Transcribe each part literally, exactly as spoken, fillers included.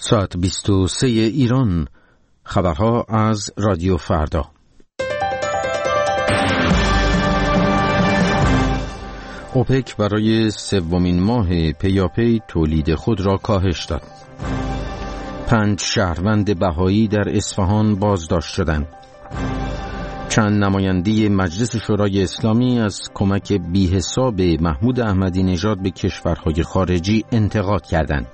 ساعت بیست و سه ایران. خبرها از رادیو فردا. اوپک برای سومین ماه پیاپی تولید خود را کاهش داد. پنج شهروند بهایی در اصفهان بازداشت شدند. چند نماینده مجلس شورای اسلامی از کمک بی‌حساب محمود احمدی نژاد به کشورهای خارجی انتقاد کردند.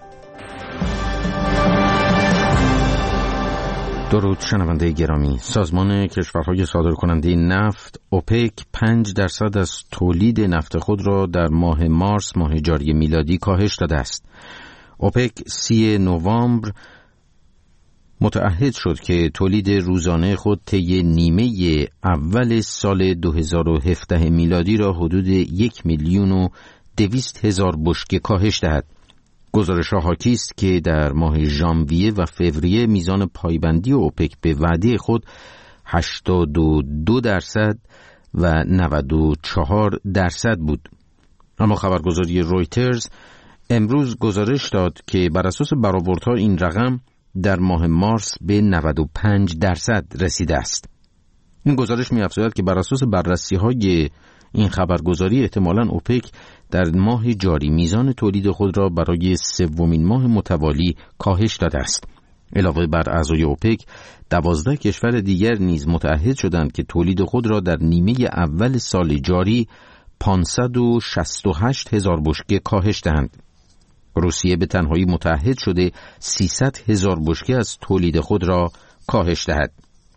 درود شنونده گرامی. سازمان کشورهای صادرکننده نفت اوپک پنج درصد از تولید نفت خود را در ماه مارس ماه جاری میلادی کاهش داده است. اوپک سی نوامبر متعهد شد که تولید روزانه خود طی نیمه اول سال دو هزار و هفده میلادی را حدود یک میلیون و دویست هزار بشکه کاهش دهد. گزارش‌ها حاکی است که در ماه ژانویه و فوریه میزان پایبندی اوپک به وعده خود هشتاد و دو درصد و نود و چهار درصد بود. اما خبرگزاری رویترز امروز گزارش داد که بر اساس برآوردها این رقم در ماه مارس به نود و پنج درصد رسیده است. این گزارش می‌افزاید که بر اساس بررسی‌های این خبرگزاری احتمالاً اوپک در ماه جاری میزان تولید خود را برای سومین ماه متوالی کاهش داده است. علاوه بر اعضای اوپک، دوازده کشور دیگر نیز متعهد شدند که تولید خود را در نیمه اول سال جاری پانصد و شصت و هشت هزار بشکه کاهش دهند. روسیه به تنهایی متعهد شده سیصد هزار بشکه از تولید خود را کاهش دهد.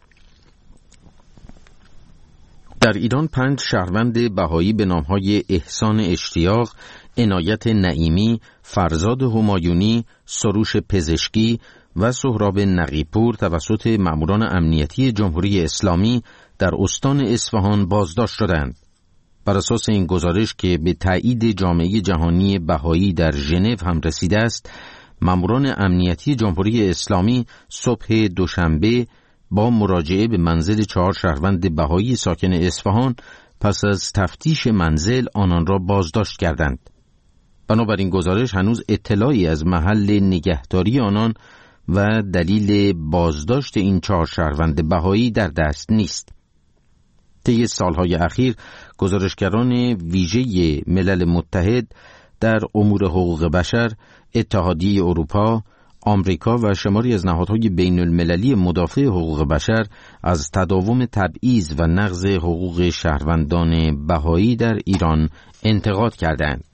در ایران پنج شهروند بهایی به نامهای احسان اشتیاق، عنایت نعیمی، فرزاد همایونی، سروش پزشکی و سهراب نقیپور توسط ماموران امنیتی جمهوری اسلامی در استان اصفهان بازداشت شدند. بر اساس این گزارش که به تایید جامعه جهانی بهایی در ژنو هم رسیده است، ماموران امنیتی جمهوری اسلامی صبح دوشنبه با مراجعه به منزل چهار شهروند بهایی ساکن اصفهان پس از تفتیش منزل آنان را بازداشت کردند. بنابراین گزارش هنوز اطلاعی از محل نگهداری آنان و دلیل بازداشت این چهار شهروند بهایی در دست نیست. طی سالهای اخیر گزارشگران ویژه ملل متحد در امور حقوق بشر، اتحادیه اروپا، آمریکا و شماری از نهادهای بین المللی مدافع حقوق بشر از تداوم تبعیض و نقض حقوق شهروندان بهایی در ایران انتقاد کردند.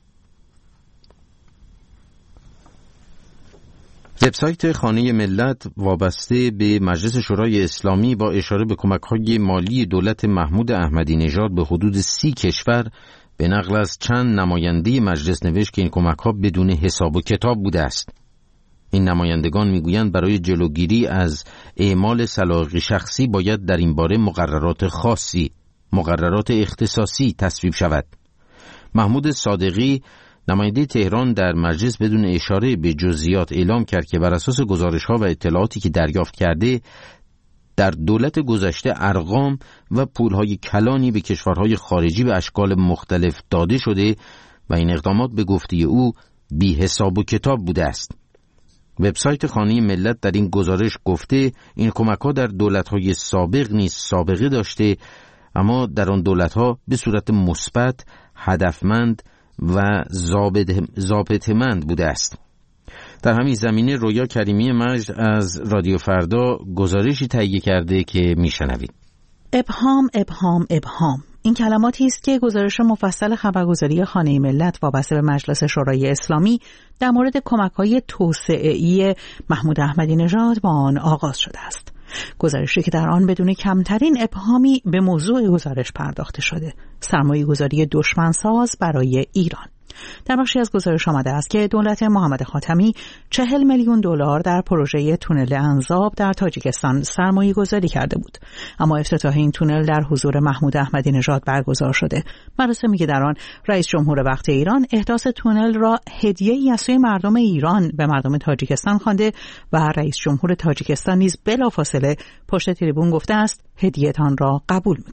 وبسایت خانه ملت وابسته به مجلس شورای اسلامی با اشاره به کمک‌های مالی دولت محمود احمدی نژاد به حدود سی کشور به نقل از چند نماینده مجلس نوشت که این کمک‌ها بدون حساب و کتاب بوده است. این نمایندگان میگویند برای جلوگیری از اعمال سلاغ شخصی باید در این باره مقررات خاصی، مقررات اختصاصی تصویب شود. محمود صادقی نماینده تهران در مجلس بدون اشاره به جزئیات اعلام کرد که بر اساس گزارش‌ها و اطلاعاتی که دریافت کرده در دولت گذشته ارقام و پول‌های کلانی به کشورهای خارجی به اشکال مختلف داده شده و این اقدامات به گفته او بی حساب و کتاب بوده است. وبسایت خانه ملت در این گزارش گفته این کمک‌ها در دولت‌های سابق نیز سابقه داشته، اما در آن دولت‌ها به صورت مثبت، هدفمند و ضابطه‌مند بوده است. در همین زمینه رویا کریمی مجد از رادیو فردا گزارشی تهیه کرده که میشنوید. ابهام ابهام ابهام این کلماتی است که گزارش مفصل خبرگزاری خانه ملت وابسته به مجلس شورای اسلامی در مورد کمک‌های توسعه‌ای محمود احمدی نژاد با آن آغاز شده است. گزارشی که در آن بدون کمترین ابهامی به موضوع گزارش پرداخته شده: سرمایه‌گذاری دشمنساز برای ایران. در بخشی از گزارش آمده است که دولت محمد خاتمی چهل میلیون دلار در پروژه تونل انزاب در تاجیکستان سرمایه گذاری کرده بود، اما افتتاح این تونل در حضور محمود احمدی نژاد برگزار شده. مراسمی که در آن رئیس جمهور وقت ایران احداث تونل را هدیه‌ای از سوی مردم ایران به مردم تاجیکستان خوانده و رئیس جمهور تاجیکستان نیز بلافاصله پشت تریبون گفته است هدیه‌تان را قبول می‌کنیم.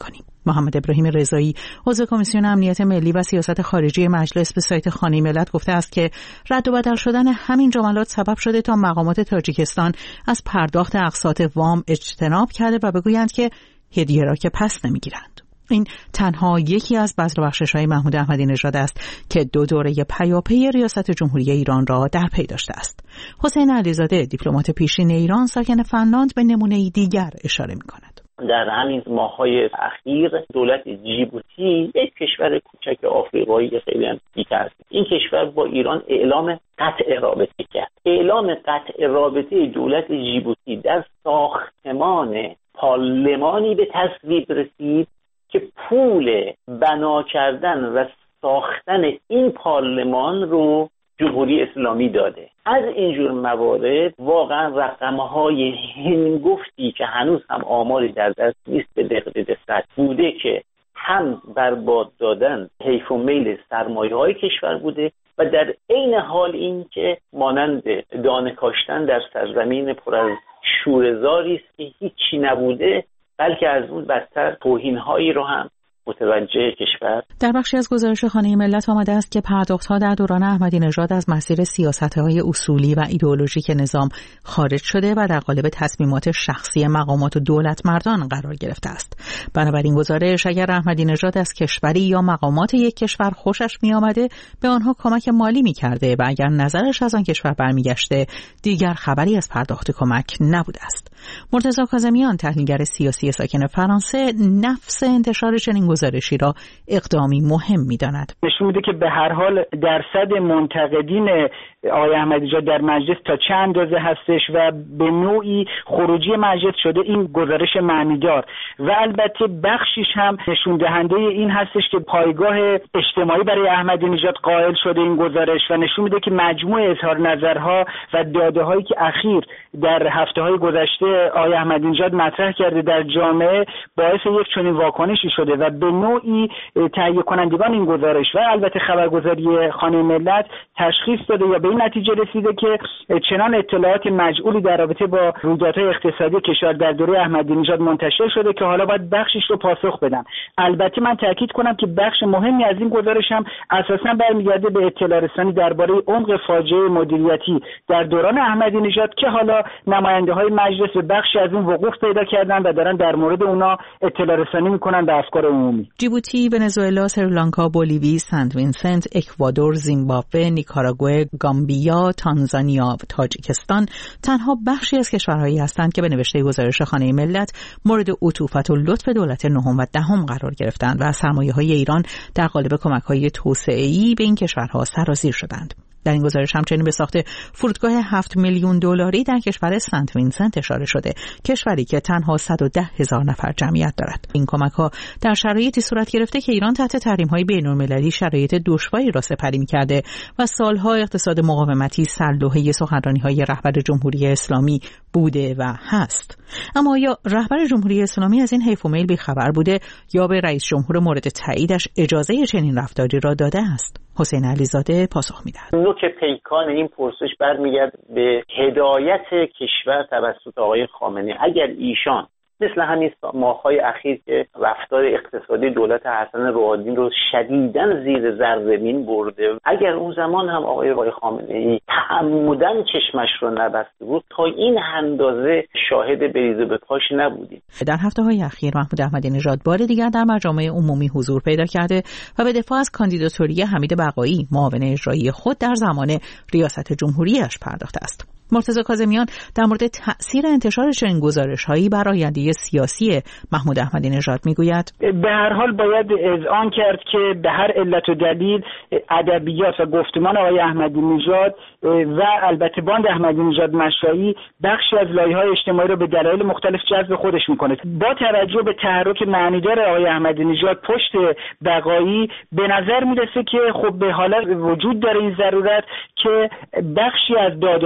محمد ابراهیم رضایی عضو کمیسیون امنیت ملی و سیاست خارجی مجلس به سایت خانه ملت گفته است که رد و بدل شدن همین جملات سبب شده تا مقامات تاجیکستان از پرداخت اقساط وام اجتناب کرده و بگویند که هدیه را که پس نمیگیرند. این تنها یکی از بذر و بخشش‌های محمود احمدی نژاد است که دو دوره پیاپی ریاست جمهوری ایران را در پی داشته است. حسین علیزاده دیپلمات پیشین ایران ساکن فنلاند به نمونه‌ای دیگر اشاره می‌کند. در همین ماه‌های اخیر دولت جیبوتی، یک کشور کوچک آفریقایی خیلی هم بی‌تأثیر، این کشور با ایران اعلام قطع رابطه کرد. اعلام قطع رابطه دولت جیبوتی در ساختمان پارلمانی به تصویب رسید که پول بنا کردن و ساختن این پارلمان رو جمهوری اسلامی داده. از اینجور موارد واقعا رقم‌های هنگفتی که هنوز هم آماری در دست نیست به دقیق دقت بوده که هم برباد دادن حیف و میل سرمایه‌های کشور بوده و در عین حال این که مانند دانه کاشتن در سرزمین پر از شوره‌زاری است که هیچی نبوده، بلکه از اون بدتر توهین‌هایی رو هم متوجه کشور. در بخشی از گزارش خانه ملت آمده است که پرداخت‌ها در دوران احمدی نژاد از مسیر سیاست‌های اصولی و ایدئولوژیک نظام خارج شده و در قالب تصمیمات شخصی مقامات و دولت مردان قرار گرفته است. بنابراین گزارش اگر احمدی نژاد از کشوری یا مقامات یک کشور خوشش می‌آمده به آنها کمک مالی می‌کرده و اگر نظرش از آن کشور برمیگشته دیگر خبری از پرداخت کمک نبوده است. مرتضی کاظمیان تحلیلگر سیاسی ساکن فرانسه نفس انتشار چنین گزارشی را اقدامی مهم می‌داند. نشون میده که به هر حال درصد منتقدین آقای احمدی نژاد در مجلس تا چند اندازه هستش و به نوعی خروجی مجلس شده این گزارش معنیدار و البته بخشیش هم نشون دهنده این هستش که پایگاه اجتماعی برای احمدی نژاد قائل شده این گزارش و نشون میده که مجموع اظهار نظرها و داده‌هایی که اخیر در هفته‌های گذشته آقای احمدی نژاد مطرح کرده در جامعه باعث یک چنین واکنشی شده و به نوعی تهیه کنندگان این گزارش و البته خبرگزاری خانه ملت تشخیص داده یا به این نتیجه رسیده که چنان اطلاعات مجعولی در رابطه با رویدادهای اقتصادی کشور در دوره احمدی نژاد منتشر شده که حالا باید بخشش رو پاسخ بدن. البته من تاکید کنم که بخش مهمی از این گزارش هم اساساً برمیگرده به اطلاع رسانی درباره عمق فاجعه مدیریتی در دوران احمدی نژاد که حالا نماینده‌های مجلس به بخشی از اون وقوف پیدا کردن و دارن در مورد اونا اطلاع رسانی میکنن به افکار عمومی. جیبوتی، ونزوئلا، سریلانکا، بولیوی، سنت وینسنت، اکوادور، زیمبابوه، نیکاراگوئه، گامبیا، تانزانیا و تاجیکستان تنها بخشی از کشورهایی هستند که به نوشته گزارش خانه ملت مورد عطوفت و لطف دولت نهم و دهم قرار گرفتند و از سرمایه‌های ایران در قالب کمک‌های توسعه‌ای به این کشورها سرازیر شدند. در این گزارش همچنین به ساخت فرودگاه هفت میلیون دلاری در کشور سنت وینسنت اشاره شده، کشوری که تنها صد و ده هزار نفر جمعیت دارد. این کمک‌ها در شرایطی صورت گرفته که ایران تحت تحریم‌های بین‌المللی شرایط دشواری را سپری می‌کرده و سالها اقتصاد مقاومتی سرلوحه سخنرانی‌های رهبر جمهوری اسلامی بوده و هست. اما آیا رهبر جمهوری اسلامی از این حیف و میل بی‌خبر بوده یا به رئیس جمهور مورد تاییدش اجازه چنین رفتاری را داده است؟ حسین علیزاده پاسخ می‌دهد. نوک پیکان این پرسش برمیگرد به هدایت کشور توسط آقای خامنه‌ای. اگر ایشان مثل همین ماه‌های اخیر که رفتار اقتصادی دولت حسن روحانی رو شدیداً زیر ذره‌بین برده، اگر اون زمان هم آقای آقای خامنه‌ای تعمداً چشمش رو نبسته بود تا این اندازه شاهد بریز و بپاش نبودیم. در هفته‌های اخیر محمود احمدی نژاد بار دیگر در مجامع عمومی حضور پیدا کرده و به دفاع از کاندیداتوری حمید بقایی معاون اجرایی خود در زمان ریاست جمهوریش پرداخته است. مرتضی کاظمیان در مورد تأثیر انتشار چنین گزارش‌هایی بر آینده سیاسی محمود احمدی نژاد میگوید به هر حال باید اذعان کرد که به هر علت و دلیل ادبیات و گفتمان آقای احمدی نژاد و البته باند احمدی نژاد مشایی بخشی از لایه‌های اجتماعی را به دلایل مختلف جذب خودش میکنه. با توجه به تحرک معنیدار آقای احمدی نژاد پشت بقایی به نظر میرسه که خب به حالت وجود داره این ضرورت که بخشی از داده‌ها که از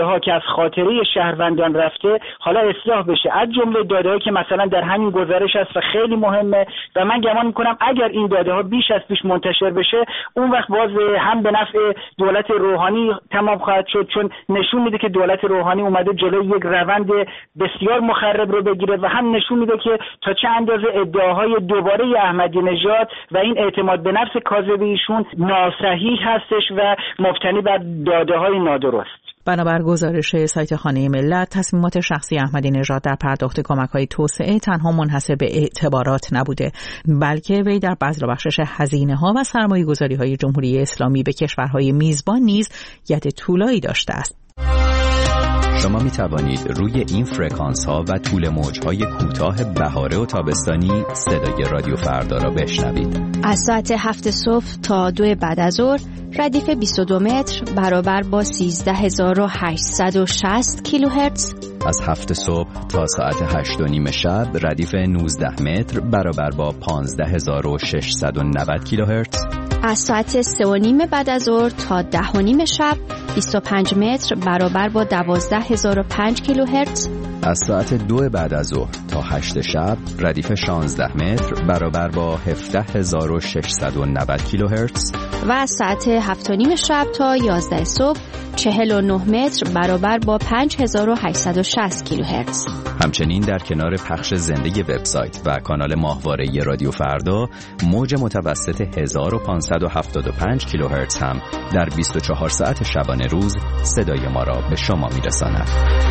خاطره شهروندان رفته حالا اصلاح بشه، از جمله داده‌هایی که مثلا در همین گزارش هست و خیلی مهمه و من گمان میکنم اگر این داده‌ها بیش از پیش منتشر بشه اون وقت باز هم به نفع دولت روحانی تمام خواهد شد، چون نشون میده که دولت روحانی اومده جلوی یک روند بسیار مخرب رو بگیره و هم نشون میده که تا چه اندازه ادعاهای دوباره احمدی نژاد و این اعتماد به نفس کاذب ایشون ناصحیح هستش و مبتنی بر داده‌های نادرست. بنابر گزارش سایت خانه ملت، تصمیمات شخصی احمدی نژاد در پرداخت کمک‌های توسعه تنها منحصر به اعتبارات نبوده، بلکه وی در بذل و بخشش هزینه‌ها و سرمایه‌گذاری‌های جمهوری اسلامی به کشورهای میزبان نیز ید طولایی داشته است. شما می توانید روی این فرکانس ها و طول موج های کوتاه بهاره و تابستانی صدای رادیو فردا را بشنوید. از ساعت هفت صبح تا دو بعد از ظهر ردیف بیست و دو متر برابر با سیزده هزار و هشتصد و شصت کیلوهرتز. از هفت صبح تا ساعت هشت و نیم شب ردیف نوزده متر برابر با پانزده هزار و ششصد و نود کیلوهرتز. از ساعت سه و نیم بعد از ظهر تا ده و نیم شب بیست و پنج متر برابر با دوازده هزار و پنج کیلوهرتز. از ساعت دو بعد از ظهر تا هشت شب ردیف شانزده متر برابر با هفده هزار و ششصد و نود کیلوهرتز. و از ساعت هفت و نیم شب تا یازده صبح چهل و نه متر برابر با پنج هزار و هشتصد و شصت کیلوهرتز. همچنین در کنار پخش زنده وبسایت و کانال ماهواره رادیو فردا، موج متوسط هزار و پانصد و هفتاد و پنج کیلوهرتز هم در بیست و چهار ساعت شبانه روز صدای ما را به شما میرساند.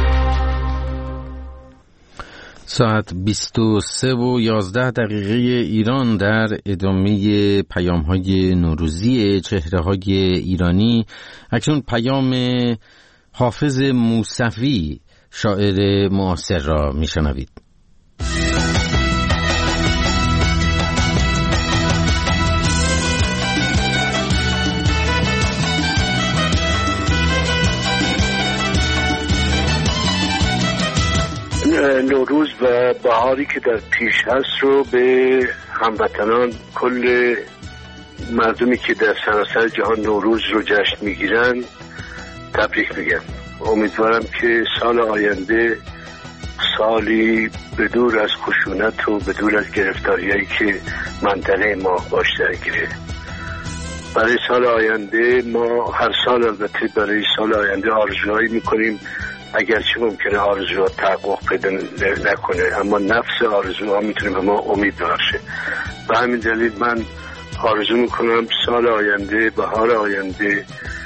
ساعت بیست و سه و یازده دقیقه ایران. در ادامه پیام‌های نوروزی چهره‌های ایرانی، اکنون پیام حافظ موسوی شاعر معاصر را میشنوید. نوروز و بهاری که در پیش هست رو به هموطنان، کل مردمی که در سراسر جهان نوروز رو جشن میگیرن تبریک میگم. امیدوارم که سال آینده سالی بدور از خشونت و بدور از گرفتاریایی که منطقه ما باش درگیره. برای سال آینده ما هر سال البته برای سال آینده آرزوهایی میکنیم، اگرچه ممکنه آرزوها تحقق پیدا نکنه، اما نفس آرزوها میتونه به ما امید بخشه. به همین دلیل من آرزو میکنم سال آینده، بهار آینده،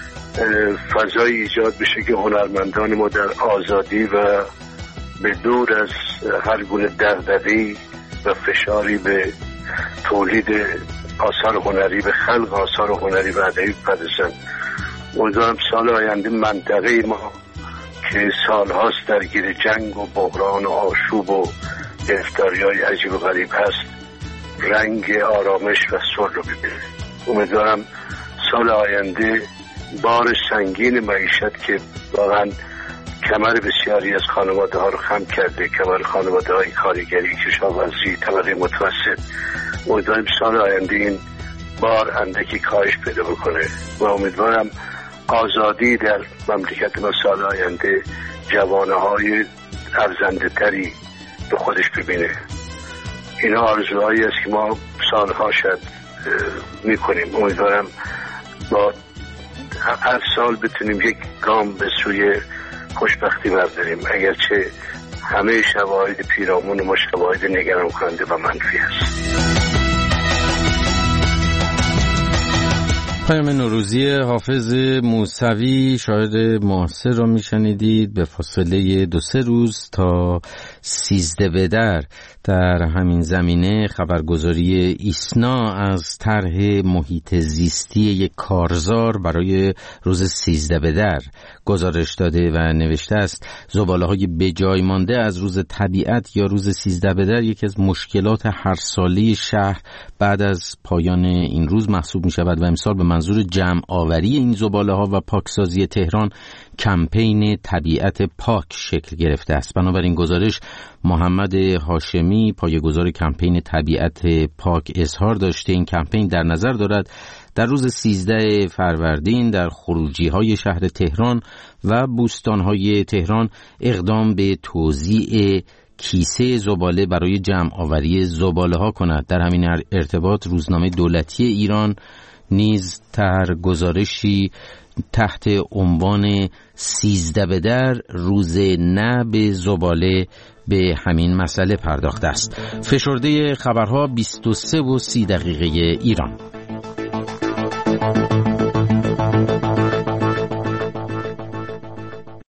فضایی ایجاد بشه که هنرمندان ما در آزادی و به دور از هر گونه دغدغه‌ای و فشاری به تولید آثار هنری، به خلق آثار هنری و ادبی بپردازن. امیدوارم سال آینده منطقه ما که سالهاست درگیر جنگ و بحران و آشوب و گرفتاری‌های عجیب و غریب هست رنگ آرامش و صلح رو ببینه. امیدوارم سال آینده بار سنگین معیشت که واقعا کمر بسیاری از خانواده ها رو خم کرده، کمر خانواده های کارگری، کشاورزی، طبقه متوسط، امیدوارم سال آینده این بار اندکی کاهش پیدا بکنه و امیدوارم آزادی در مملکت ما سال آینده جوانه های ارزنده تری به خودش ببینه. اینا آرزوهایی است که ما سالها شد میکنیم. امیدوارم با هر سال بتونیم یک گام به سوی خوشبختی برداریم، اگرچه همه شواهد پیرامون ما شواهد نگران کننده و منفی است. پیام نوروزی حافظ موسوی شاعر معاصر را میشنیدید. به فاصله دو سه روز تا سیزده بدر در همین زمینه خبرگزاری ایسنا از طرح محیط زیستی یک کارزار برای روز سیزده بدر گزارش داده و نوشته است زباله های بجای مانده از روز طبیعت یا روز سیزده بدر یکی از مشکلات هر ساله شهر بعد از پایان این روز محسوب می شود و امسال به منظور جمع آوری این زباله ها و پاکسازی تهران کمپین طبیعت پاک شکل گرفته است. بنابراین گزارش محمد هاشمی پایه‌گذار کمپین طبیعت پاک اظهار داشته این کمپین در نظر دارد در روز سیزده فروردین در خروجی‌های شهر تهران و بوستان‌های تهران اقدام به توزیع کیسه زباله برای جمع آوری زباله ها کند. در همین ارتباط روزنامه دولتی ایران نیز تر گزارشی تحت عنوان سیزده به در روز نه به زباله به همین مسئله پرداخته است. فشرده خبرها بیست و سه و سی دقیقه ایران.